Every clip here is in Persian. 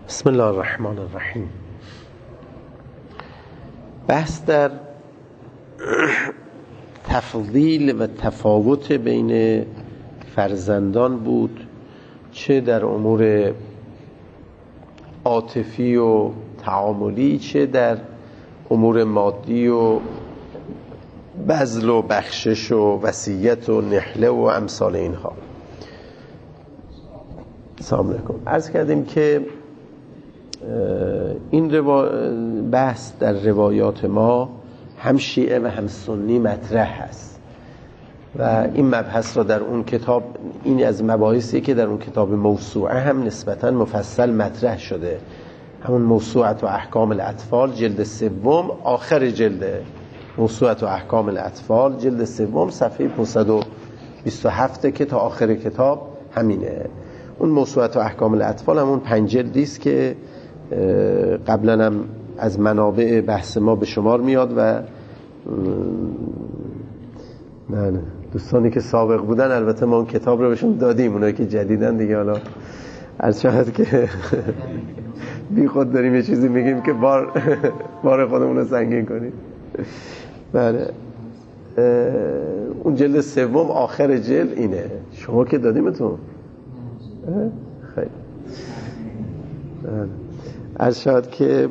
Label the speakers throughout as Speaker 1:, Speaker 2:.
Speaker 1: بسم الله الرحمن الرحیم. بحث در تفضیل و تفاوت بین فرزندان بود، چه در امور عاطفی و تعاملی، چه در امور مادی و بذل و بخشش و وصیت و نحله و امثال اینها. سلام علیکم. عرض کردیم که این بحث در روایات ما هم شیعه و هم سنی مطرح هست و این مبحث را در اون کتاب، این از مباحثی که در اون کتاب موسوعه هم نسبتاً مفصل مطرح شده، همون موسوعه و احکام الاطفال جلد سوم، آخر جلد موسوعه و احکام الاطفال جلد سوم صفحه 527 که تا آخر کتاب همینه. اون موسوعه و احکام الاطفال همون 5 جلدی است که قبلا هم از منابع بحث ما به شمار میاد و دوستانی که سابق بودن البته ما اون کتاب رو بهشون دادیم، اونایی که جدیدن دیگه حالا از شاید که بی خود داریم یه چیزی میگیم که بار خودمون رو سنگین کنیم. بله، اون جلد سوم آخر جلد اینه. شما که دادیمتون خیلی از شاید که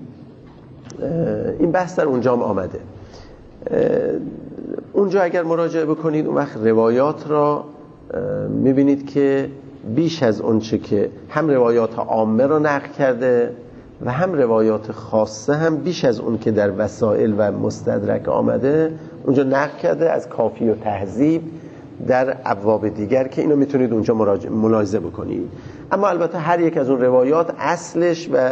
Speaker 1: این بحث در اونجا هم آمده. اونجا اگر مراجعه بکنید اون وقت روایات را میبینید که بیش از اون چه که هم روایات عامه را نقل کرده و هم روایات خاصه هم بیش از اون که در وسائل و مستدرک آمده اونجا نقل کرده از کافی و تهذیب در ابواب دیگر که اینو میتونید اونجا ملاحظه بکنید. اما البته هر یک از اون روایات اصلش و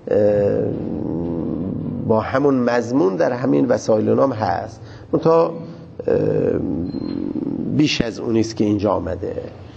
Speaker 1: با همون مضمون در همین وسائل نام هست، منتها بیش از اونیست که اینجا آمده.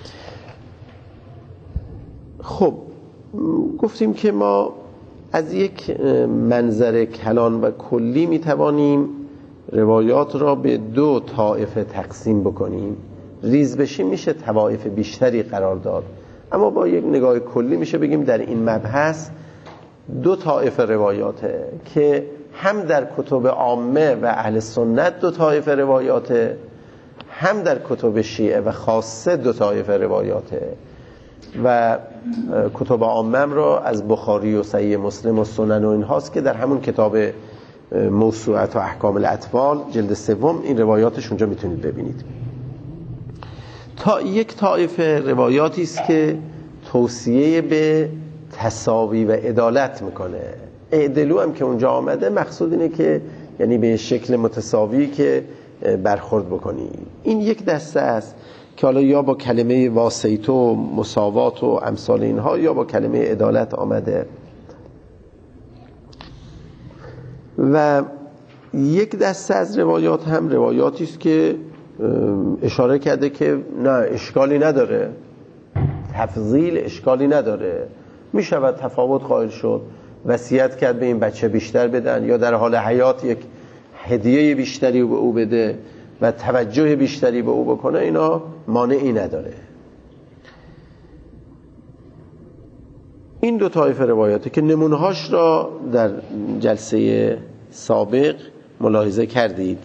Speaker 1: خب گفتیم که ما از یک منظر کلان و کلی میتوانیم روایات را به 2 طایفه تقسیم بکنیم. ریز بشیم میشه طوایف بیشتری قرار داد، اما با یک نگاه کلی میشه بگیم در این مبحث 2 طایفه روایاته که هم در کتب عامه و اهل سنت 2 طایفه روایاته، هم در کتب شیعه و خاصه 2 طایفه روایاته. و کتب عامه را از بخاری و صحیح مسلم و سنن و اینهاست که در همون کتاب موسوعه و احکام الاطفال جلد سوم این روایاتش اونجا میتونید ببینید. تا یک طایفه روایاتی است که توصیه به تساوی و عدالت میکنه. اعدلو هم که اونجا آمده مقصود اینه که یعنی به شکل متساوی که برخورد بکنی. این یک دسته است که حالا یا با کلمه واسطه و مساوات و امثال اینها یا با کلمه عدالت آمده. و یک دسته از روایات هم روایاتی است که اشاره کرده که نه اشکالی نداره، تفضیل اشکالی نداره، میشود تفاوت قائل شد، وصیت کرد به این بچه بیشتر بدن یا در حال حیات یک هدیه بیشتری به او بده و توجه بیشتری به او بکنه، اینا مانعی نداره. این 2 طایفه روایاته که نمونهاش را در جلسه سابق ملاحظه کردید.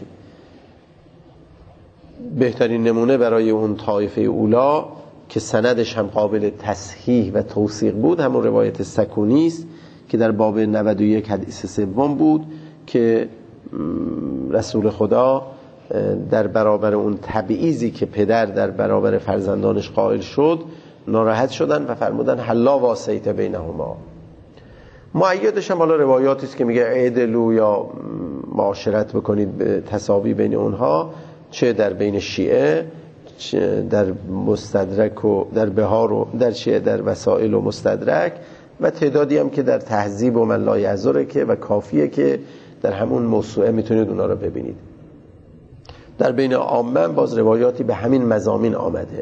Speaker 1: بهترین نمونه برای اون طایفه اولا که سندش هم قابل تصحیح و توثیق بود همون روایت سکونی است که در باب 91 حدیث سوم بود که رسول خدا در برابر اون تبعیضی که پدر در برابر فرزندانش قائل شد ناراحت شدن و فرمودن حلا واسیت بینهما. مؤیدش هم حالا روایاتی است که میگه عدلو یا معاشرت بکنید به تساوی بین اونها، چه در بین شیعه، چه در مستدرک و در بهار و در شیعه در وسائل و مستدرک، و تعدادی هم که در تهذیب و من لا یعذره که و کافیه که در همون موسوعه میتونید اونا رو ببینید. در بین عامه باز روایاتی به همین مضامین آمده.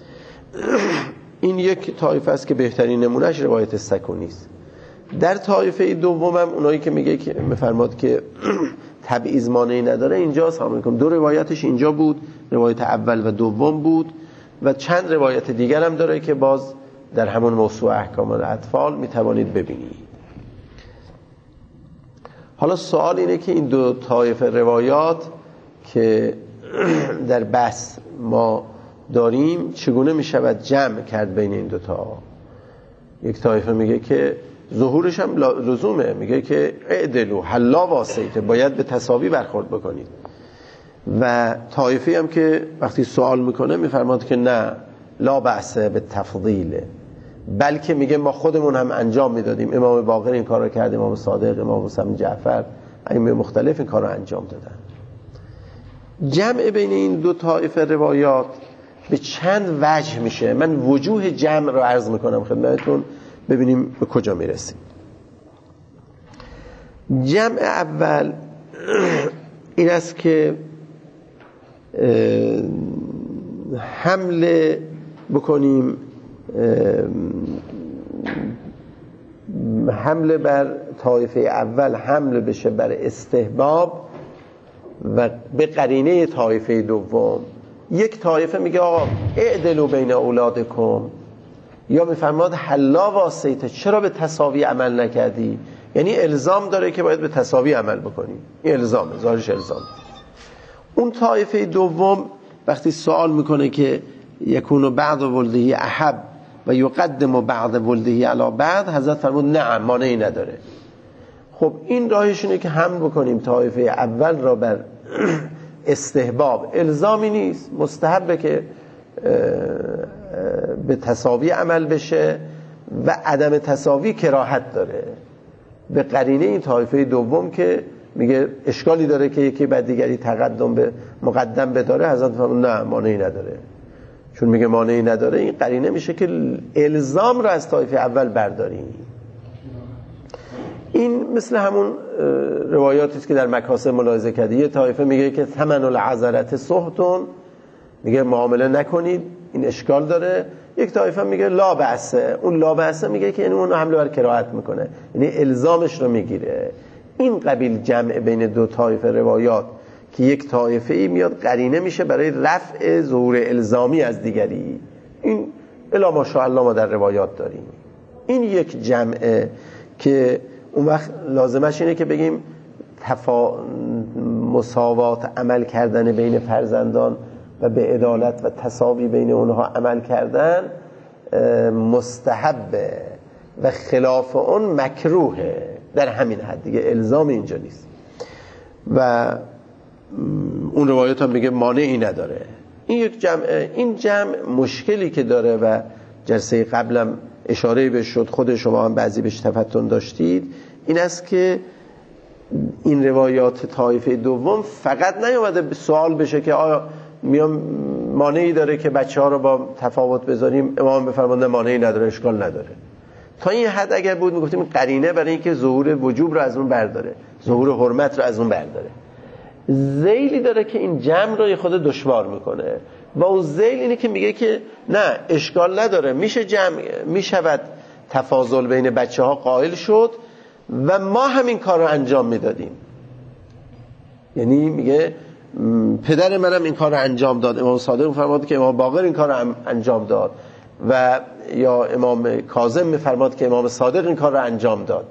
Speaker 1: این یک طایفه است که بهترین نمونهش روایت سکونی است. در طایفه دومم اونایی که میگه که میفرماد که تبعیض مانعی نداره، اینجا سلام علیکم 2 روایتش اینجا بود، روایت اول و دوم بود و چند روایت دیگر هم داره که باز در همون موسوعه احکام الاطفال میتوانید ببینید. حالا سوال اینه که این دو طایفه روایات که در بحث ما داریم چگونه میشود جمع کرد بین این دوتا؟ یک طایفه میگه که ظهورش هم لزومه، میگه که اعدلو حلا واسطه، باید به تساوی برخورد بکنید. و طایفه هم که وقتی سوال میکنه میفرماد که نه، لا بحثه به تفضیله، بلکه میگه ما خودمون هم انجام میدادیم، امام باقر این کار رو کرد، امام صادق، امام موسی بن جعفر، ائمه مختلف این کار رو انجام دادن. جمع بین این دو طایفه روایات به چند وجه میشه. من وجوه جمع رو عرض میکنم خدمتتون ببینیم به کجا میرسیم. جمع اول این است که حمله بکنیم، حمله بر طایفه اول حمله بشه بر استحباب و به قرینه طایفه دوم. یک طایفه میگه آقا اعدلوا بین اولادکم، یا میفرماد حلا واسطه، چرا به تساوی عمل نکردی؟ یعنی الزام داره که باید به تساوی عمل بکنی، این الزامه، ظاهرش الزام. اون طایفه دوم وقتی سوال میکنه که یکونو بعض ولده احب و یقدم بعض ولده علی بعض، حضرت فرمود نه، مانعی نداره. خب این راهشونه که هم بکنیم طایفه اول را بر استحباب، الزامی نیست، مستحبه که به تساوی عمل بشه و عدم تساوی کراهت داره، به قرینه این طایفه دوم که میگه اشکالی داره که یکی بعد دیگری تقدم به مقدم بداره، حضرت فرمود نه، مانعی نداره. چون میگه مانعی نداره، این قرینه میشه که الزام رو از طایفه اول برداریم. این مثل همون روایاتی است که در مکاسب ملاحظه کردی، یه طایفه میگه که ثمن العذرت سحتون، میگه معامله نکنید، این اشکال داره. یک طایفه میگه لا بأسه، اون لا بأسه میگه که اون حمله بر کراهت میکنه، یعنی الزامش رو میگیره. این قبیل جمع بین دو طایفه روایات که یک طایفه ای میاد قرینه میشه برای رفع ظهور الزامی از دیگری، این الا ماشاءالله ما در روایات داریم. این یک جمعه که اون وقت لازمش اینه که بگیم مساوات عمل کردن بین فرزندان و به عدالت و تساوی بین اونها عمل کردن مستحبه و خلاف اون مکروهه، در همین حد دیگه، الزام اینجا نیست. و اون روایت هم میگه مانعی نداره. این یک جمعه. این جمع مشکلی که داره و جلسه قبلم اشاره بهش شد، خود شما هم بعضی بهش تفتن داشتید، این است که این روایات طایفه دوم فقط نیومده سوال بشه که آیا میام مانعی داره که بچه ها رو با تفاوت بذاریم، امام بفرمانده مانعی نداره، اشکال نداره. تا این حد اگر بود میگفتیم قرینه برای اینکه ظهور وجوب رو از اون برداره، ظهور حرمت رو از اون برداره. ذیلی داره که این جمع رو خود دشوار میکنه. با اون ذیل اینه که میگه که نه، اشکال نداره، میشه جمع، میشود تفاضل بین بچه ها قائل شد و ما همین کار رو انجام میدادیم. یعنی میگه پدر منم این کار رو انجام داد، امام صادق میفرماد که امام باقر این کار رو انجام داد، و یا امام کاظم میفرماد که امام صادق این کار رو انجام داد.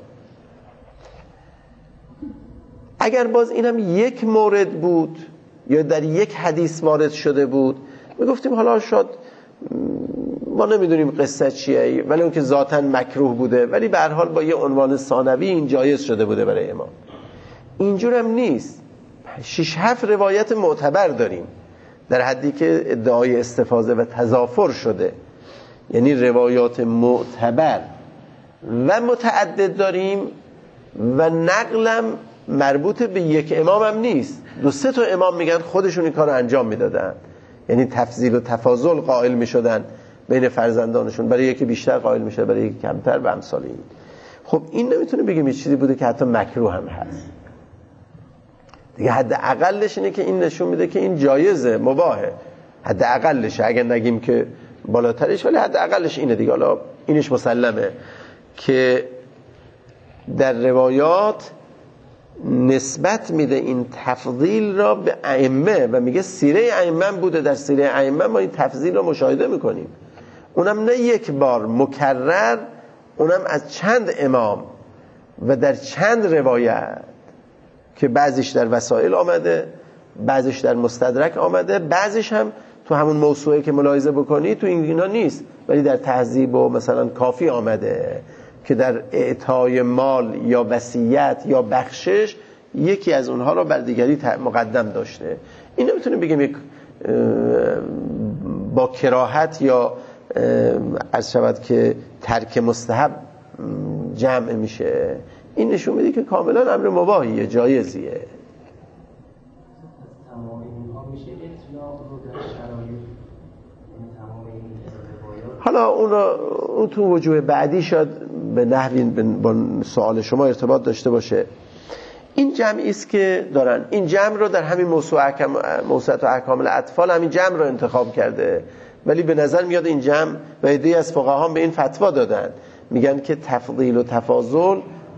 Speaker 1: اگر باز اینم یک مورد بود یا در یک حدیث وارد شده بود، میگفتیم حالا شاید ما نمیدونیم قصه چیه، ولی اون که ذاتاً مکروه بوده، ولی به هر حال با یه عنوان ثانوی این جایز شده بوده برای امام. اینجور هم نیست. 6-7 روایت معتبر داریم در حدی که ادعای استفاضه و تضافر شده، یعنی روایات معتبر و متعدد داریم و نقلم مربوط به یک امام هم نیست، 2-3 تا امام میگن خودشون این کار رو انجام میدادن، یعنی تفضیل و تفاضل قائل میشدن بین فرزندانشون، برای یکی بیشتر قائل میشه، برای یکی کمتر و امثال این. خب این نمیتونه بگیم یه چیزی بوده که حتی مکروه هم هست دیگه. حد اقلش اینه که این نشون میده که این جایزه، مباهه، حد اقلشه، اگر نگیم که بالاترش، ولی حد اقلش اینه دیگه. حالا اینش مسلمه که در روایات نسبت میده این تفضیل را به ائمه و میگه سیره ائمه بوده، در سیره ائمه ما این تفضیل را مشاهده میکنیم. اونم نه یک بار، مکرر، اونم از چند امام و در چند روایت که بعضیش در وسائل آمده، بعضیش در مستدرک آمده، بعضیش هم تو همون موسوعه که ملاحظه بکنی تو اینا نیست ولی در تهذیب و مثلا کافی آمده که در اعطای مال یا وصیت یا بخشش یکی از اونها را بر دیگری مقدم داشته. این نمیتونیم بگیم یک با کراهت یا عرض شود که ترک مستحب جمع میشه. این نشون میده که کاملا امر مباحیه، جایزیه. حالا اون تو وجوه بعدی شاید به نحوی با سوال شما ارتباط داشته باشه. این جمعی است که دارن این جمع رو در همین موسوعه احکام الاطفال همین جمع رو انتخاب کرده، ولی به نظر میاد این جمع و عده‌ای از فقها به این فتوا دادن، میگن که تفضیل و تفاضل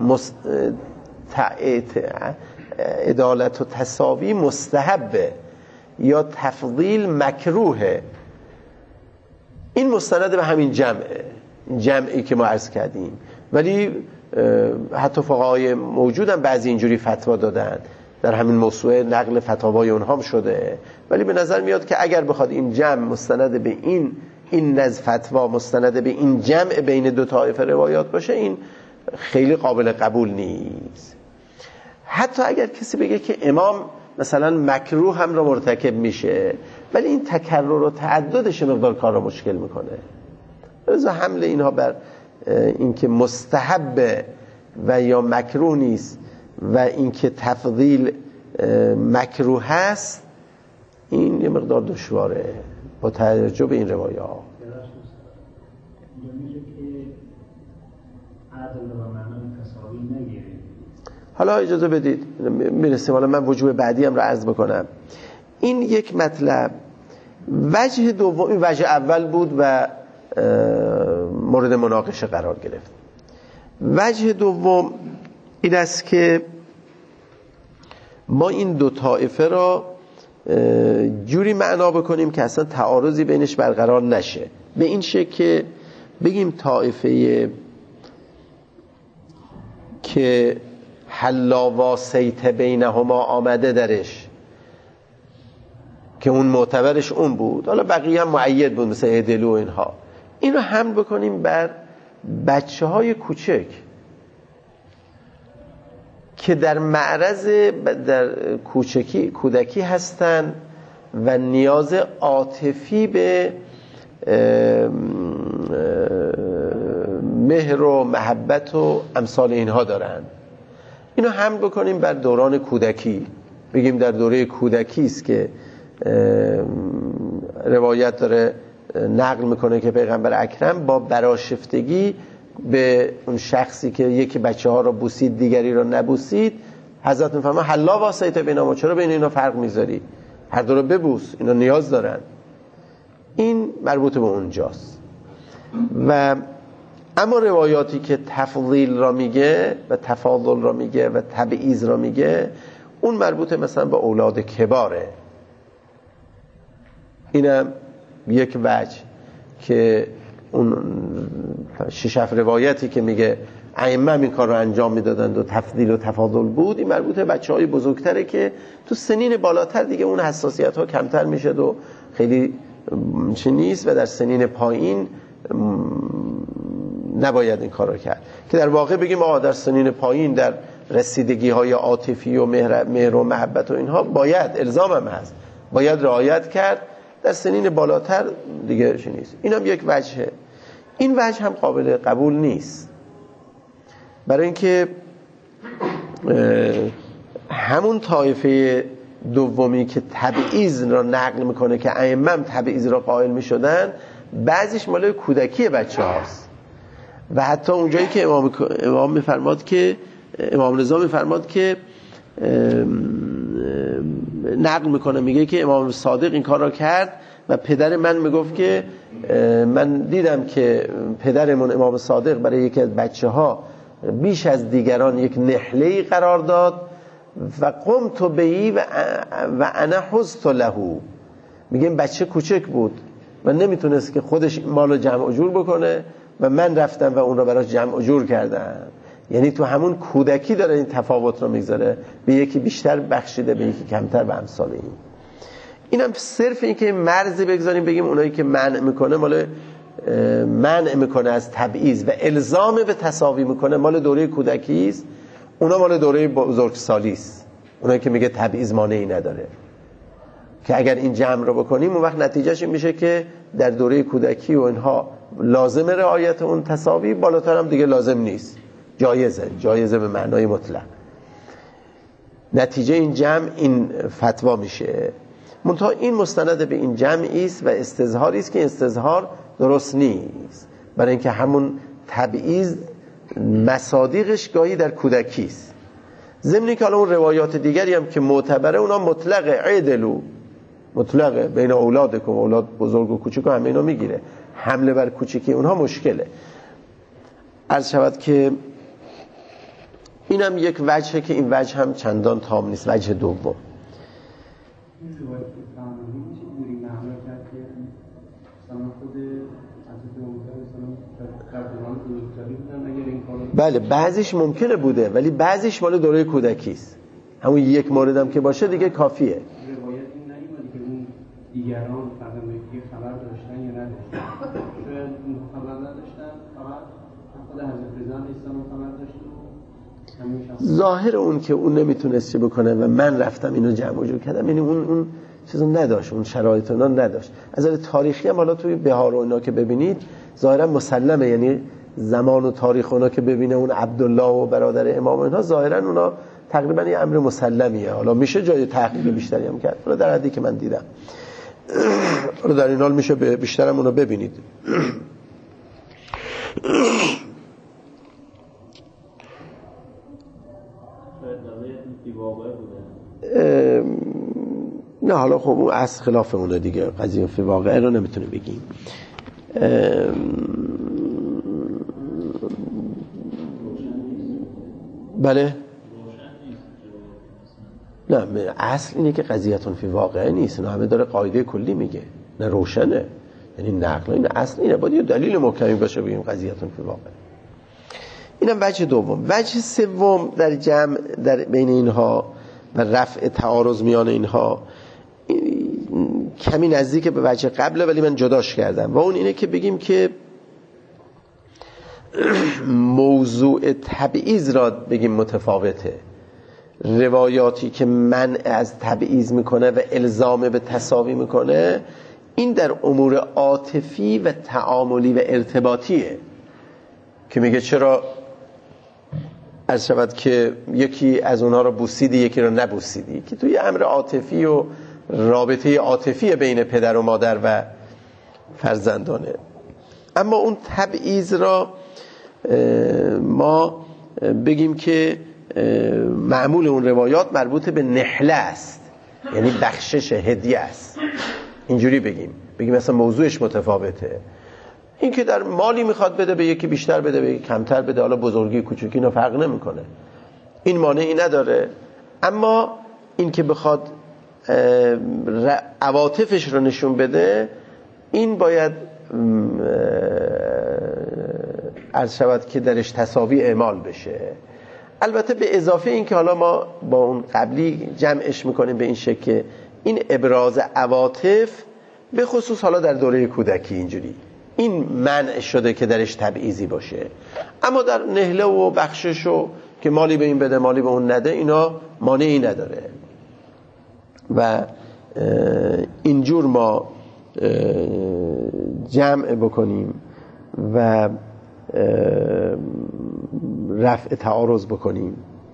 Speaker 1: عدالت و تساوی مستحبه یا تفضیل مکروهه. این مستند به همین جمعی که ما عرض کردیم، ولی حتی فقهای موجودن بعضی اینجوری فتوا دادن، در همین موسوعه نقل فتاوای اونها هم شده، ولی به نظر میاد که اگر بخواد این جمع مستند به این نزد فتوا مستند به این جمع بین دو طایفه روایات باشه، این خیلی قابل قبول نیست. حتی اگر کسی بگه که امام مثلا مکروه هم را مرتکب میشه، ولی این تکرر و تعددش مقدار کار را مشکل میکنه. لذا حمل اینها بر اینکه مستحب و یا مکروه نیست و اینکه تفضیل مکروه هست، این یه مقدار دشواره با توجه به این روایات. حالا اجازه بدید میرسیم، حالا من وجوه بعدی هم را عرض بکنم. این یک مطلب. وجه دوم، این وجه اول بود و مورد مناقشه قرار گرفت. وجه دوم این است که ما این دو طایفه را جوری معنا بکنیم که اصلا تعارضی بینش برقرار نشه، به این شکل که بگیم طایفه که حلا واسیت بینهما آمده درش که اون معتبرش اون بود، حالا بقیه هم معید بود مثل اعدلو و اینها، این رو حمل بکنیم بر بچه های کوچک که در معرض در کودکی هستن و نیاز عاطفی به مهر و محبت و امثال اینها دارن. اینو حمل بکنیم بر دوران کودکی، بگیم در دوره کودکی است که روایت داره نقل میکنه که پیغمبر اکرم با برآشفتگی به اون شخصی که یکی بچه ها رو بوسید دیگری رو نبوسید، حضرت میفرما حلا واسیت بینهما، چرا بین اینا فرق میذاری؟ هر دو رو ببوس، اینا نیاز دارن. این مربوط به اونجاست. و اما روایاتی که تفضیل را میگه و تفاضل را میگه و تبعیض را میگه، اون مربوط مثلا به اولاد کباره. اینم یک وجه که اون 6 روایتی که میگه ائمه این کار رو انجام میدادند و تفضیل و تفاضل بود، این مربوط به بچهای بزرگتره که تو سنین بالاتر دیگه اون حساسیت ها کمتر میشه و خیلی چی نیست، و در سنین پایین نباید این کار رو کرد. که در واقع بگیم در سنین پایین در رسیدگی های عاطفی و مهر و محبت و اینها باید، الزام هم هست، باید رعایت کرد. در سنین بالاتر دیگه چی نیست. این هم یک وجهه. این وجه هم قابل قبول نیست، برای اینکه همون طایفه دومی که تبعیض را نقل میکنه که ائمه هم تبعیض را قائل میشدن، بعضیش مال کودکی بچه هاست. و حتی اونجایی که امام میفرماد که امام رضا میفرماد که نقل میکنه، میگه که امام صادق این کار را کرد و پدر من میگفت که من دیدم که پدرمون امام صادق برای یکی از بچه ها بیش از دیگران یک نحله‌ای قرار داد و قمت بهی و انا حزت له. میگه بچه کوچک بود و نمیتونست که خودش مالو جمع و جور بکنه و من رفتم و اون رو براش جمع و جور کردم. یعنی تو همون کودکی داره این تفاوت رو میگذاره، به یکی بیشتر بخشیده به یکی کمتر و امثال این. اینم صرف این که مرزی بگذاریم بگیم اونایی که منع میکنه مال منع میکنه از تبعیض و الزام به تساوی میکنه مال دوره کودکی است، اونا مال دوره بزرگسالی است. اونایی که میگه تبعیض مانعی نداره، که اگر این جمع رو بکنیم اون وقت نتیجهش این میشه که در دوره کودکی و اینها لازم رعایت اون تساوی، بالاتر هم دیگه لازم نیست، جایزه به معنای مطلق. نتیجه این جمع این فتوا میشه. منتها این مستند به این جمعی است و استظهاری است که استظهار درست نیست، برای اینکه همون تبعیض مصادیقش گاهی در کودکی است. ضمن که حالا اون روایات دیگری هم که معتبره اونا مطلقه، عدلو مطلقه بین اولادکم، اولاد بزرگ و کوچیک همه اینا میگیره، حمله بر کوچیکی اونها مشکله. عرض شود که اینم یک وجهه که این وجه هم چندان تام نیست. وجه دوم بله بعضیش ممکنه بوده ولی بعضیش مال دوره کودکی است. همون یک موردم که باشه دیگه کافیه.
Speaker 2: روایت این نمیاد که اون دیگران فرزندی خبر داشتن یا نداشتن، شاید خبر نداشتن، فقط خود حضرت رضا علیه السلام خبر داشت. ظاهر
Speaker 1: اون که اون نمیتونست چه بکنه و من رفتم اینو جمع جور کردم، یعنی اون چیزو نداشت، اون شرایط اونا نداشت. از نظر تاریخی هم حالا توی بهار و اینا که ببینید ظاهرا مسلمه، یعنی زمان و تاریخ اونا که ببینه اون عبدالله و برادر امام اینها ظاهرا اونا تقریبا یه امر مسلمیه. حالا میشه جای تحقیق بیشتری هم کرد، حالا در حدی که من دیدم، حالا در این حال میشه بیشترم اونو ببینید. نه حالا خب اون از خلاف اونه دیگه، قضیه فی واقعه رو نمیتونه بگیم. بله نه اصل اینه که قضیهتون فی واقعه نیست، نه همه داره قاعده کلی میگه، نه روشنه، یعنی نقل این اصل اینه، باید یه دلیل محکمی باشه بگیم قضیهتون فی واقعه. اینم وجه دوم. وجه سوم در جمع در بین اینها و رفع تعارض میان اینها کمی نزدیک به وجه قبله ولی من جداش کردم، و اون اینه که بگیم که موضوع تبعیض را بگیم متفاوته. روایاتی که منع از تبعیض میکنه و الزام به تساوی میکنه این در امور عاطفی و تعاملی و ارتباطیه، که میگه چرا عرض شود که یکی از اونها رو بوسیدی یکی رو نبوسیدی، که توی امر عاطفی و رابطه عاطفی بین پدر و مادر و فرزندانه. اما اون تبعیض را ما بگیم که معمول اون روایات مربوط به نحله است، یعنی بخشش هدیه است، اینجوری بگیم مثلا موضوعش متفاوته. این که در مالی میخواد بده به یکی بیشتر بده به یکی کمتر بده، حالا بزرگی کوچکی اینو فرق نمیکنه، این مانعی نداره. اما این که بخواد عواطفش رو نشون بده این باید عرض شود که درش تساوی اعمال بشه. البته به اضافه این که حالا ما با اون قبلی جمعش میکنیم به این شکل که این ابراز عواطف به خصوص حالا در دوره کودکی اینجوری این منع شده که درش تبعیضی باشه، اما در نهله و بخشش و که مالی به این بده مالی به اون نده اینا مانعی نداره. و اینجور ما جمع بکنیم و رفع تعارض بکنیم.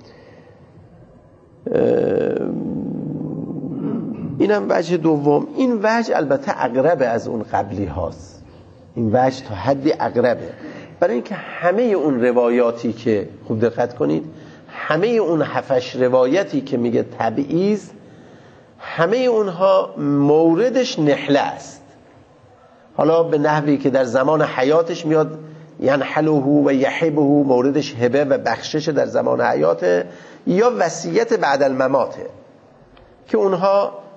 Speaker 1: اینم وجه دوم. این وجه البته اقربه از اون قبلی هاست، این وجه تا حدی اقربه، برای اینکه همه اون روایاتی که خوب دقت کنید، همه اون 7 روایتی که میگه تبعیض، همه اونها موردش نحله است. حالا به نحوی که در زمان حیاتش میاد ینحله و یحبه، موردش هبه و بخشش در زمان حیاته، یا وصیت بعد المماته که اونها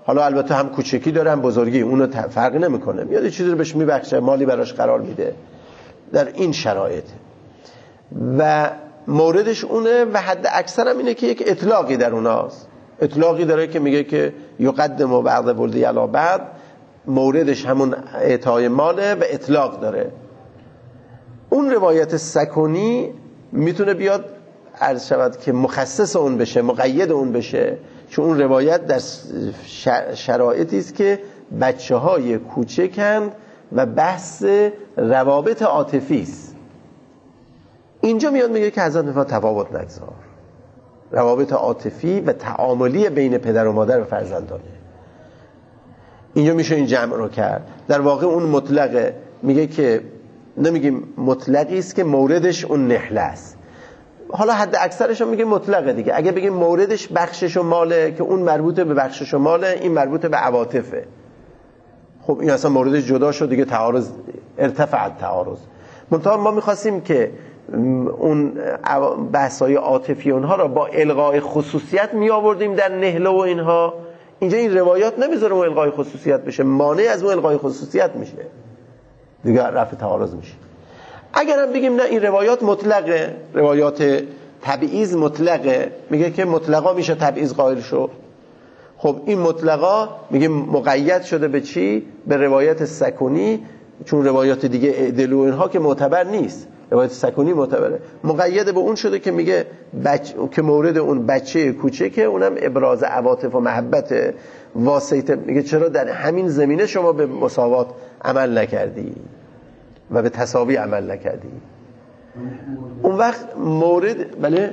Speaker 1: حالا البته هم کوچکی داره هم بزرگی، اونو فرقی نمیکنه، میاد یه چیزی رو بهش میبخشه، مالی براش قرار میده در این شرایط. و موردش اونه و حد اکثر هم اینه که یک اطلاقی در اوناست، اطلاقی داره که میگه که یقدم و بعد ولدی علی بعد، موردش همون اعطای ماله و اطلاق داره. اون روایت سکونی میتونه بیاد عرض شود که مخصص اون بشه، مقید اون بشه، چون اون روایت در شرایطی است که بچه‌های کوچکند و بحث روابط عاطفی است. اینجا میاد میگه که حضرت میفرماید تفاوت نگذار، روابط عاطفی و تعاملی بین پدر و مادر و فرزندانه. اینجا میشه این جمع رو کرد. در واقع اون مطلقه، میگه که نمیگیم مطلقی است که موردش اون نحله است، حالا حد اکثرش هم میگه مطلقه دیگه. اگه بگیم موردش بخشش و ماله، که اون مربوطه به بخشش و ماله، این مربوطه به عواطفه، خب این اصلا موردش جدا شد دیگه، تعارض ارتفع تعارض. منتها ما میخواستیم که اون بحث‌های عاطفی اونها را با الغای خصوصیت می آوردیم در نهله و اینها. اینجا این روایات نمیذاره اون الغای خصوصیت بشه، مانع از اون الغای خصوصیت میشه دیگه، رفع تعارض میشه. اگر هم بگیم نه این روایات مطلقه، روایات تبعیض مطلقه، میگه که مطلقا میشه تبعیض قائل شد. خب این مطلقا میگه مقید شده به چی؟ به روایت سکونی، چون روایات دیگه اعدل و اینها که معتبر نیست، روایت سکونی معتبره، مقید به اون شده که میگه که مورد اون بچه کوچکه، اونم ابراز عواطف و محبت واسطه. میگه چرا در همین زمینه شما به مساوات عمل نکردی و به تساوی عمل نکردی؟ اون وقت مورد بله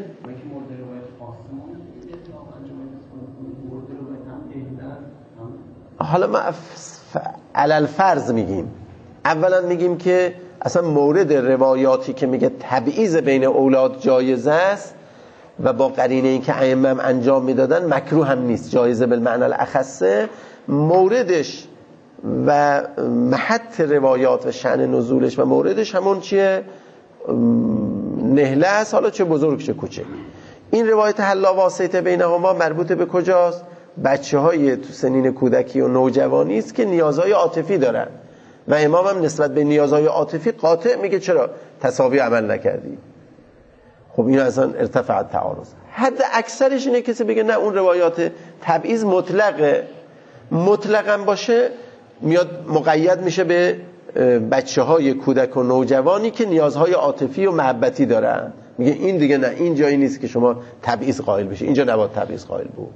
Speaker 1: حالا ما علل فرض میگیم، اولا میگیم که اصلا مورد روایاتی که میگه تبعیض بین اولاد جایز است و با قرینه این که ائمه هم انجام میدادن مکروه هم نیست، جایزه بالمعنی الاخصه، موردش و محط روایات و شأن نزولش و موردش همون چیه؟ نهله است، حالا چه بزرگ چه کوچک. این روایت حلا واسطه بینهما مربوط به کجاست؟ بچه های تو سنین کودکی و نوجوانی است که نیازهای عاطفی دارن و امام هم نسبت به نیازهای عاطفی قاطع میگه چرا تساوی عمل نکردی. خب این اصلا ارتفع تعارض. حد اکثرش اینه کسی بگه نه اون روایات تبعیض مطلقاً باشه، میاد مقید میشه به بچه های کودک و نوجوانی که نیازهای عاطفی و محبتی دارن. میگه این دیگه نه، این جایی نیست که شما تبعیض قائل بشی، اینجا نباید تبعیض قائل بود.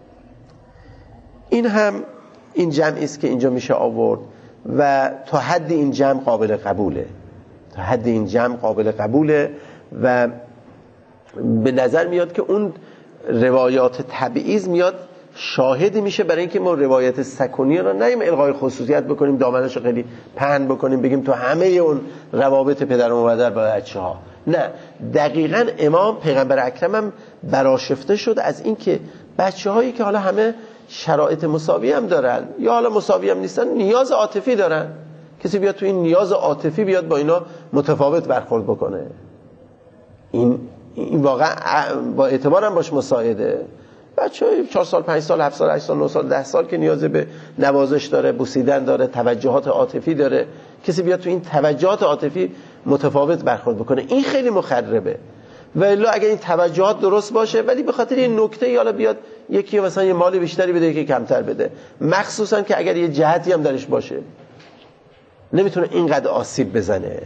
Speaker 1: این هم این جمعی است که اینجا میشه آورد و تا حد این جمع قابل قبوله، تا حد این جمع قابل قبوله و به نظر میاد که اون روایات تبعیض میاد شاهدی میشه برای اینکه ما روایت سکونی رو نیم الغای خصوصیت بکنیم، دامنش رو خیلی پهن بکنیم، بگیم تو همه اون روابط پدر و مادر با بچه‌ها. نه، دقیقاً امام پیغمبر اکرم هم برآشفته شد از اینکه بچه‌هایی که حالا همه شرایط مساوی هم دارن یا حالا مساوی هم نیستن، نیاز عاطفی دارن، کسی بیاد تو این نیاز عاطفی بیاد با اینا متفاوت برخورد بکنه، این واقعا با اعتبار هم باش مساعده. بچه‌های 4 سال 5 سال 7 سال 8 سال 9 سال 10 سال که نیاز به نوازش داره، بوسیدن داره، توجهات عاطفی داره، کسی بیاد تو این توجهات عاطفی متفاوت برخورد بکنه، این خیلی مخربه. و الا اگر این توجهات درست باشه ولی به خاطر این نکته حالا بیاد یکی مثلا یه مال بیشتری بده یکی کمتر بده، مخصوصا که اگر یه جهتی هم درش باشه نمیتونه اینقدر آسیب بزنه.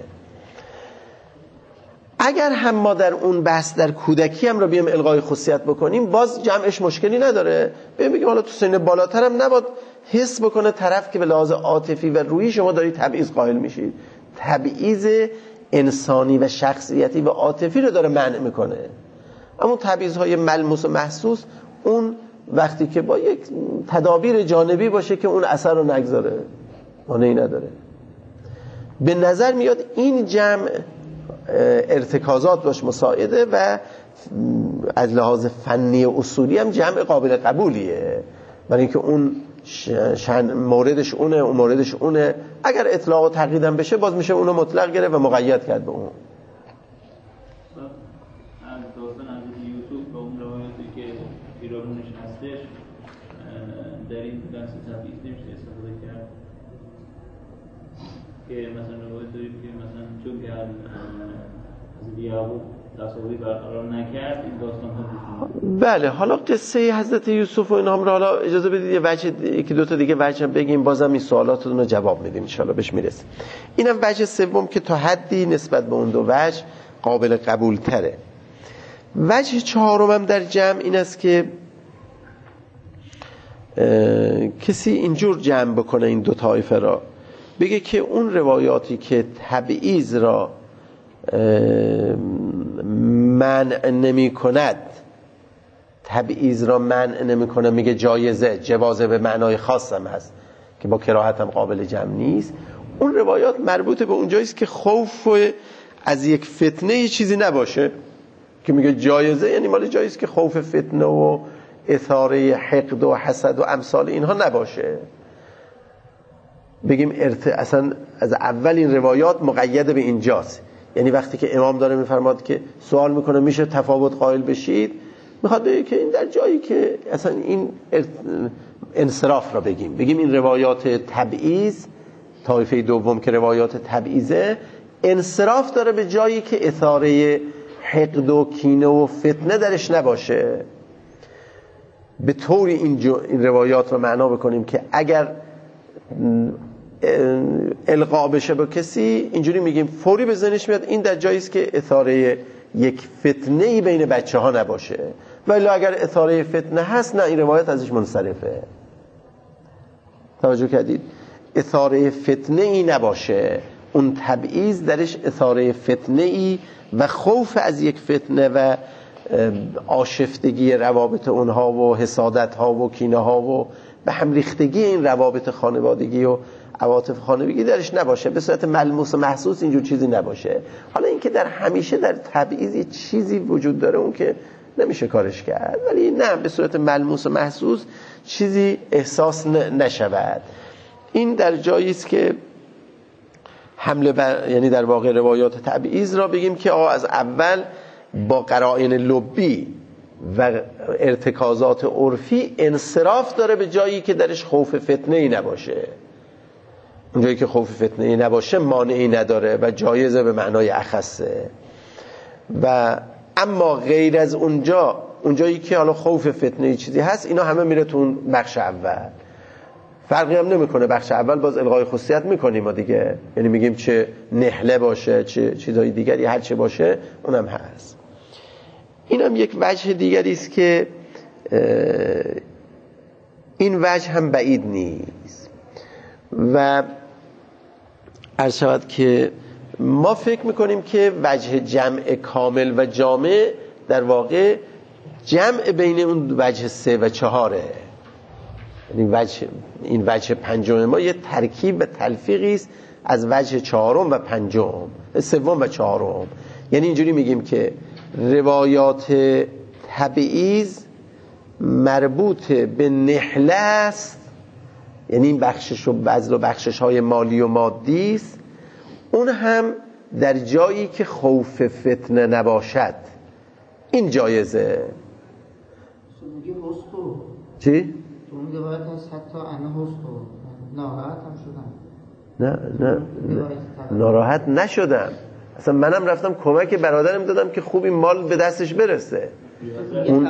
Speaker 1: اگر هم ما در اون بحث در کودکی هم رو بیام الغای خصوصیت بکنیم، باز جمعش مشکلی نداره. بگیم حالا تو سن بالاتر هم نباید حس بکنه طرف که به لحاظ عاطفی و روحی شما دارید تبعیض قائل میشید. تبعیض انسانی و شخصیتی و عاطفی رو داره منع میکنه. اما تبعیض‌های ملموس و محسوس اون وقتی که با یک تدابیر جانبی باشه که اون اثر رو نگذاره، مانعی نداره. به نظر میاد این جمع ارتکازات باش مساعده و از لحاظ فنی و اصولی هم جمع قابل قبولیه، برای اینکه اون موردش اونه، اون موردش اونه. اگر اطلاق و تقییدم بشه باز میشه اونو مطلق گرفت و مقید کرد به اون.
Speaker 3: از داستان از یوسف به اون روایتی که پیرامونش هستش در این بحث تبعیض نمیشه استفاده کرد که مثلا روایت داریم که مثلا چون که از یعقوب تصاوی برقرار نکرد این داستان ها بشون.
Speaker 1: بله، حالا قصه حضرت یوسف و این هم را حالا اجازه بدید یه وجه یکی دو تا دیگه وجه بگیم، بازم این سوالاتتون رو جواب میدیم ان شاء الله بهش میرسیم. اینم وجه سوم که تا حدی نسبت به اون دو وجه قابل قبول تره. وجه چهارمم در جمع این است که کسی اینجور جمع بکنه این دو طایفه را، بگه که اون روایاتی که تبعیض را منع نمی کند، تبعیض را منع نمی کنه، میگه جایزه، جوازه به معنای خاصم هست که با کراهت هم قابل جمع نیست، اون روایات مربوط به اون جاییست که خوف از یک فتنه چیزی نباشه، که میگه جایزه یعنی مال جاییست که خوف فتنه و اثاره حقد و حسد و امثال اینها نباشه. بگیم اصلا از اول این روایات مقید به اینجاست، یعنی وقتی که امام داره میفرماد که سوال میکنه میشه تفاوت قائل بشید، میخواد بگه که این در جایی که اصلا این انصراف را بگیم این روایات تبعیض، طایفه دوم که روایات تبعیضه، انصراف داره به جایی که اثاره حقد و کینه و فتنه درش نباشه. به طوری این روایات رو معنا بکنیم که اگر القا بشه به کسی، اینجوری میگیم فوری به ذهنش میاد این در جاییست که اثاره یک فتنه‌ای بین بچه ها نباشه، ولی اگر اثاره فتنه هست نه، این روایت ازش منصرفه. توجه کردید؟ اثاره فتنه‌ای نباشه، اون تبعیض درش اثاره فتنه‌ای و خوف از یک فتنه و آشفتگی روابط اونها و حسادت ها و کینه ها و به هم ریختگی این روابط خانوادگی و عواطف خانوادگی درش نباشه، به صورت ملموس و محسوس اینجور چیزی نباشه. حالا اینکه در همیشه در تبعیض یه چیزی وجود داره اون که نمیشه کارش کرد، ولی نه به صورت ملموس و محسوس چیزی احساس نشود. این در جایی است که حمله بر، یعنی در واقع روایات تبعیض را بگیم که از اول با قرائن لبی و ارتکازات عرفی انصراف داره به جایی که درش خوف فتنه‌ای نباشه. اونجایی که خوف فتنه‌ای نباشه مانعی نداره و جایزه به معنای اخصه. و اما غیر از اونجایی که حالا خوف فتنه‌ای چیزی هست، اینا همه میره تو اون بخش اول. فرقی هم نمیکنه، بخش اول باز الغای خصوصیت میکنیم ما دیگه، یعنی میگیم چه نحله باشه چه چیزهای دیگری، هر چه باشه اونم هست. اینم یک وجه دیگری است که این وجه هم بعید نیست و عرض شود که ما فکر میکنیم که وجه جمع کامل و جامع در واقع جمع بین اون وجه 3 و 4، یعنی این وجه پنجم ما یه ترکیب و تلفیقی است از وجه 4 و 5، 3 و 4. یعنی اینجوری میگیم که روایات تبعیض مربوط به نحله است، یعنی این بخشش و بذل و بخشش های مالی و مادی است، اون هم در جایی که خوف فتنه نباشد، این جایزه. چی؟
Speaker 4: تو اون روایت هست حتی انا هستو ناراحت هم شدم.
Speaker 1: نه ناراحت نشدم، اصلا منم رفتم کمک برادرم دادم که خوب این مال به دستش برسه. اون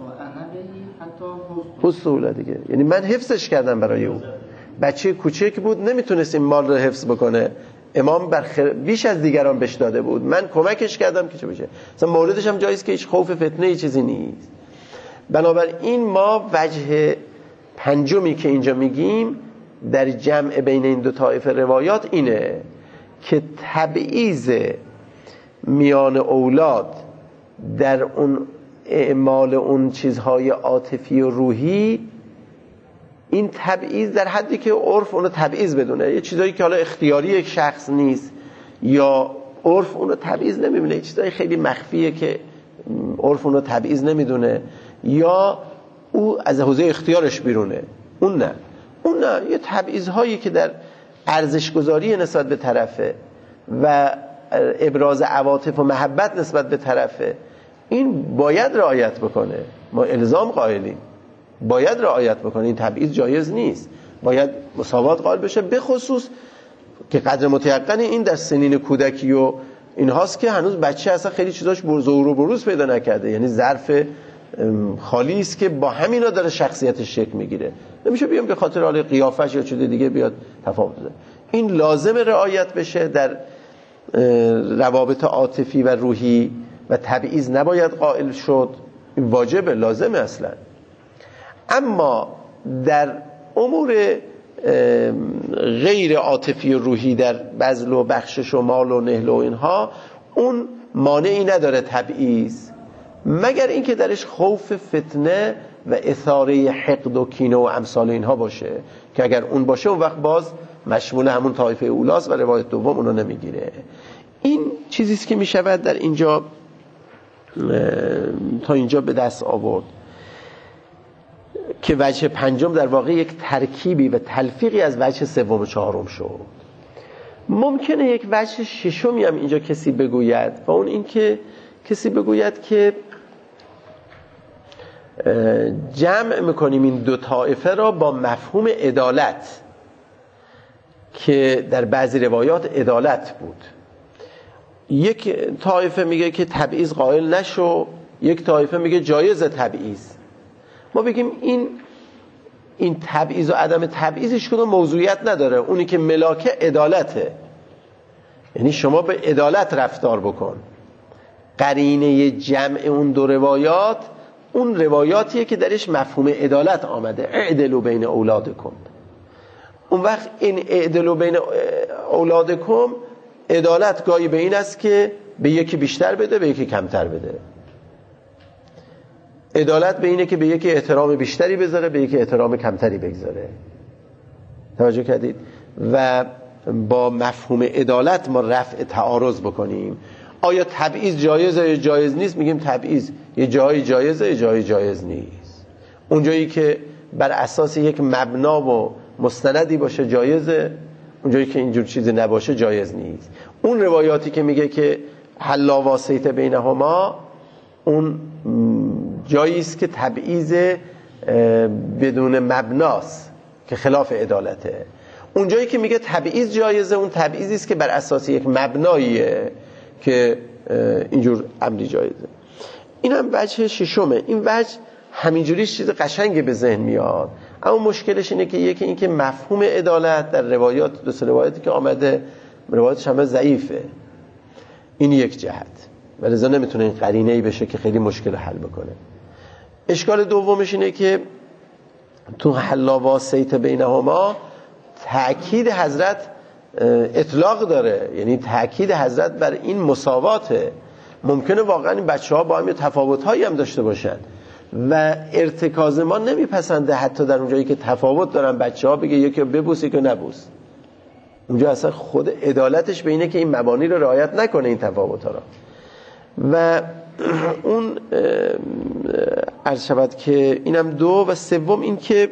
Speaker 1: حسوله دیگه، یعنی من حفظش کردم برای اون. بچه کوچک بود نمیتونست این مال رو حفظ بکنه، امام بیش از دیگران بهش داده بود، من کمکش کردم که چه بشه. اصلا موردش هم جاییست که هیچ خوف فتنه ای چیزی نیست. بنابراین ما وجه پنجمی که اینجا میگیم در جمع بین این دو طایفه روایات اینه که تبعیض میان اولاد در اون اعمال اون چیزهای عاطفی و روحی، این تبعیض در حدی که عرف اونو تبعیض بدونه، یه چیزایی که حالا اختیاری یک شخص نیست یا عرف اونو تبعیض نمیبینه، یه چیزایی خیلی مخفیه که عرف اونو تبعیض نمیدونه یا او از حوزه اختیارش بیرونه، اون نه یه تبعیض‌هایی که در ارزش‌گذاری نسبت به طرفه و ابراز عواطف و محبت نسبت به طرفه، این باید رعایت بکنه، ما الزام قائلیم. باید رعایت بکنه. این تبعیض جایز نیست، باید مساوات قائل بشه، به خصوص که قدر متیقن این در سنین کودکی و اینهاست که هنوز بچه اصلا خیلی چیزاش ظهور و بروز پیدا نکرده، یعنی ظرف خالی است که با همینا داره شخصیتش شکل میگیره. نمیشه بیام به خاطر حال قیافش یا چیز دیگه بیاد تفاوت بده. این لازم رعایت بشه در روابط عاطفی و روحی و تبعیض نباید قائل شد، این واجبه، لازمه اصلا. اما در امور غیر عاطفی و روحی، در بذل و بخشش و مال و نهل و اینها، اون مانعی نداره تبعیض، مگر اینکه درش خوف فتنه و اثاره حقد و کینه و امثال اینها باشه، که اگر اون باشه اون وقت باز مشمول همون طایفه اولاست و روایت دوم اونو نمیگیره. این چیزیست که میشود در اینجا تا اینجا به دست آورد که وجه پنجم در واقع یک ترکیبی و تلفیقی از وجه سوم و چهارم شد. ممکنه یک وجه ششمی هم اینجا کسی بگوید و اون این که کسی بگوید که جمع میکنیم این دو طایفه را با مفهوم عدالت که در بعضی روایات عدالت بود. یک طایفه میگه که تبعیض قائل نشو، یک طایفه میگه جایز تبعیض. ما بگیم این تبعیض و عدم تبعیضش کدوم موضوعیت نداره، اونی که ملاکه عدالته، یعنی شما به عدالت رفتار بکن. قرینه جمع اون دو روایات اون روایاتیه که درش مفهوم عدالت آمده، اعدلوا بین اولادکم. اون وقت این اعدلوا بین اولادکم، عدالت گاهی به این است که به یکی بیشتر بده به یکی کمتر بده. عدالت به اینه که به یکی احترام بیشتری بذاره به یکی احترام کمتری بگذاره. توجه کردید؟ و با مفهوم عدالت ما رفع تعارض بکنیم. آیا تبعیض جایزه یا جایز نیست؟ میگیم تبعیض یه جایی جایزه یه جایی جایز نیست. اون جایی که بر اساس یک مبنا و مستندی باشه جایزه، اون جایی که اینجور چیزی نباشه جایز نیست. اون روایاتی که میگه که حلا واسیت بینهما، اون جایی است که تبعیض بدون مبناست که خلاف عدالته. اون جایی که میگه تبعیض جایزه، اون تبعیضی است که بر اساس یک مبناییه که اینجور امری جایزه. این هم وجه ششمه. این وجه همینجوریش چیز قشنگی به ذهن میاد، اما مشکلش اینه که یکی این که مفهوم عدالت در روایات، دو سه روایاتی که آمده روایاتش همه ضعیفه. این یک جهت و لذا نمیتونه این قرینه‌ای بشه که خیلی مشکل حل بکنه. اشکال دومش اینه که تو حلا واسیت بینهما تأکید حضرت اطلاق داره، یعنی تأکید حضرت بر این مساواته. ممکنه واقعا این بچه‌ها با هم یه تفاوت‌هایی هم داشته باشن و ارتکاز ما نمیپسنده حتی در اونجایی که تفاوت دارن بچه‌ها بگه یکی ببوس یکی نبوس. اونجا اصلا خود عدالتش به اینه که این مبانی رو رعایت نکنه، این تفاوت‌ها رو. و اون عرض شود که اینم دو. و سوم این که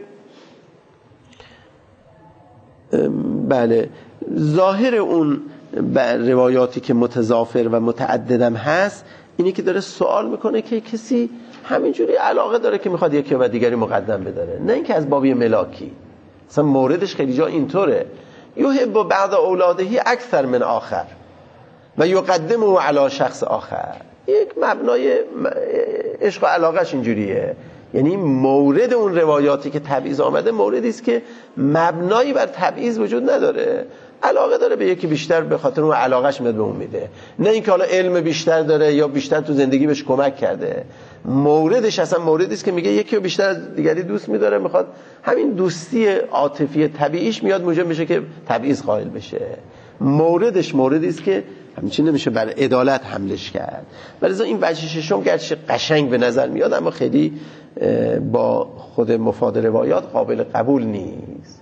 Speaker 1: بله ظاهر اون روایاتی که متضافر و متعددم هست اینی که داره سوال میکنه که کسی همینجوری علاقه داره که میخواد یکی و دیگری مقدم بداره، نه اینکه از بابی ملاکی. مثلا موردش خیلی جا اینطوره، یحب بعض اولادهی اکثر من آخر و یقدمه علی شخص آخر. یک مبنای عشق و علاقهش اینجوریه، یعنی مورد اون روایاتی که تبعیض آمده موردی است که مبنایی بر تبعیض وجود نداره، علاقه داره به یکی بیشتر، به خاطر اون علاقهش میاد به اون میده، نه اینکه حالا علم بیشتر داره یا بیشتر تو زندگی بهش کمک کرده. موردش اصلا موردی است که میگه یکی رو بیشتر از دیگری دوست می‌داره، میخواد همین دوستی عاطفی طبیعیش میاد موجب میشه که تبعیض قائل بشه. موردش موردی است که همچین نمیشه بر عدالت حملش کرد. ولی این وجه ششم گرچه قشنگ به نظر میاد اما خیلی با خود مفاد روایات قابل قبول نیست.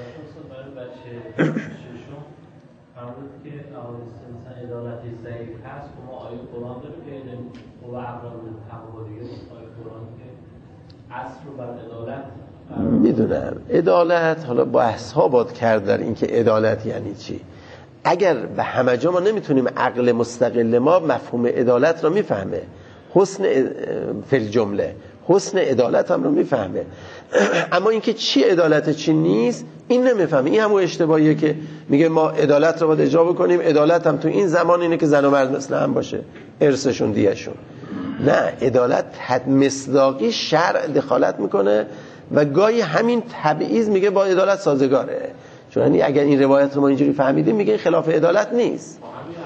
Speaker 3: که مثلا عدالتی ضعیف هست و ما آیه قرآن داره که و اقرار تقویه آیه قرآن که اصل رو بر عدالت
Speaker 1: میدونم. عدالت حالا بحث ها باید کرد در این که عدالت یعنی چی. اگر به همه جا ما نمیتونیم، عقل مستقل ما مفهوم عدالت رو میفهمه. حسن فی الجمله، حسن عدالت هم رو میفهمه، اما اینکه چی عدالت چی نیست این نمیفهمه. این همون اشتباهیه که میگه ما عدالت رو باید اجرا بکنیم، عدالت هم تو این زمان اینه که زن و مرد مثل هم باشه، ارثشون دیشون. نه، عدالت مصداقی شرع دخالت میکنه و گاهی همین تبعیض میگه با عدالت سازگاره. چون یعنی اگر این روایت رو ما اینجوری فهمیدیم میگه این خلاف عدالت نیست.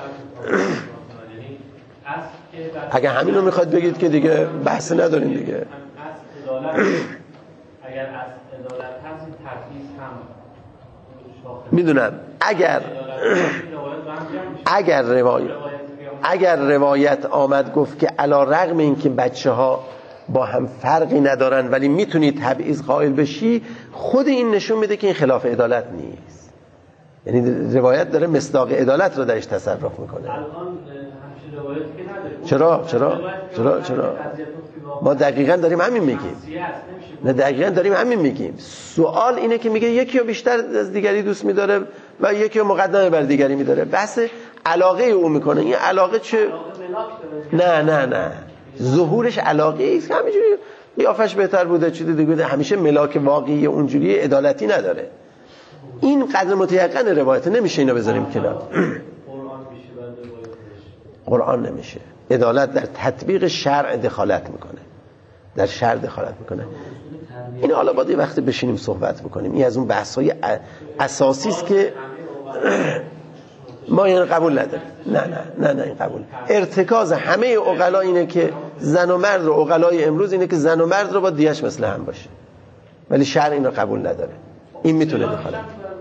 Speaker 1: اگر همین رو میخواد بگید که دیگه بحث نداریم دیگه.
Speaker 3: اگر از عدالت هست تبعیض هم
Speaker 1: میدونم اگر روایت آمد گفت که علی رغم این که بچه ها با هم فرقی ندارن ولی میتونی تبعیض قائل بشی، خود این نشون میده که این خلاف عدالت نیست. یعنی روایت داره مصداق عدالت رو درش تصرف میکنه.
Speaker 3: الان همچین روایتی که نداره.
Speaker 1: چرا ما دقیقاً داریم همین میگیم. نه دقیقاً داریم همین میگیم. سوال اینه که میگه یکی رو بیشتر از دیگری دوست میداره و یکی رو مقدمه بر دیگری میداره. بحث علاقه او میکنه. این علاقه چه؟ نه ظهورش علاقه است، همینجوری قیافش بهتر بوده چیزی دیگه بوده، همیشه ملاک واقعی اونجوری عدالتی نداره. این قدر متیقن روایت نمیشه اینو بذاریم کنار. قرآن نمیشه. عدالت در تطبیق شرع دخالت میکنه، در شرع دخالت میکنه. این حالا باید وقتی بشینیم صحبت بکنیم. این از اون بحث‌های اساسی است که ما این قبول نداریم. نه این قبول. ارتکاز همه عقلا اینه که زن و مرد رو، عقلای امروز اینه که زن و مرد رو با دیش مثل هم باشه، ولی شرع این رو قبول نداره. این میتونه دخالت.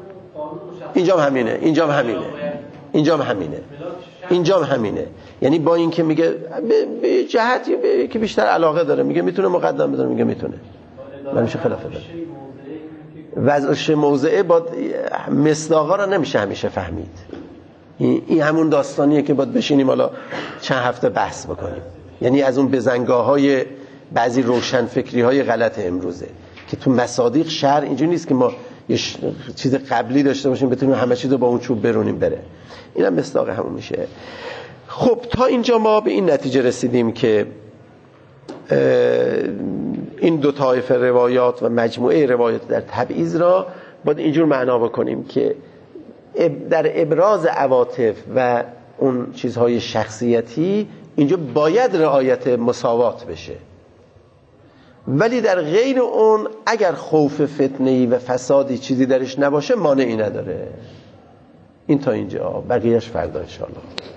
Speaker 1: اینجام همینه. یعنی با این که میگه به جهتی که بیشتر علاقه داره میگه میتونه مقدم بذاره، میگه میتونه، نمیشه خلاف داره. وضعش موضعه با مصداقا رو نمیشه همیشه فهمید. این همون داستانیه که باید بشینیم حالا چند هفته بحث بکنیم. یعنی از اون بزنگاه‌های بعضی روشن فکری های غلط امروزه که تو مصادیق شرع اینجوری نیست که ما یه چیز قبلی داشته باشیم بتونیم همه چیز رو با اون چوب برونیم بره. اینم مصداق همون میشه. خب تا اینجا ما به این نتیجه رسیدیم که این دو طایفه روایات و مجموعه روایات در تبعیض را باید اینجور معنا بکنیم که در ابراز عواطف و اون چیزهای شخصیتی اینجا باید رعایت مساوات بشه، ولی در غیر اون اگر خوف فتنه‌ای و فسادی چیزی درش نباشه مانعی نداره. این تا اینجا، بقیهش فردا ان شاءالله.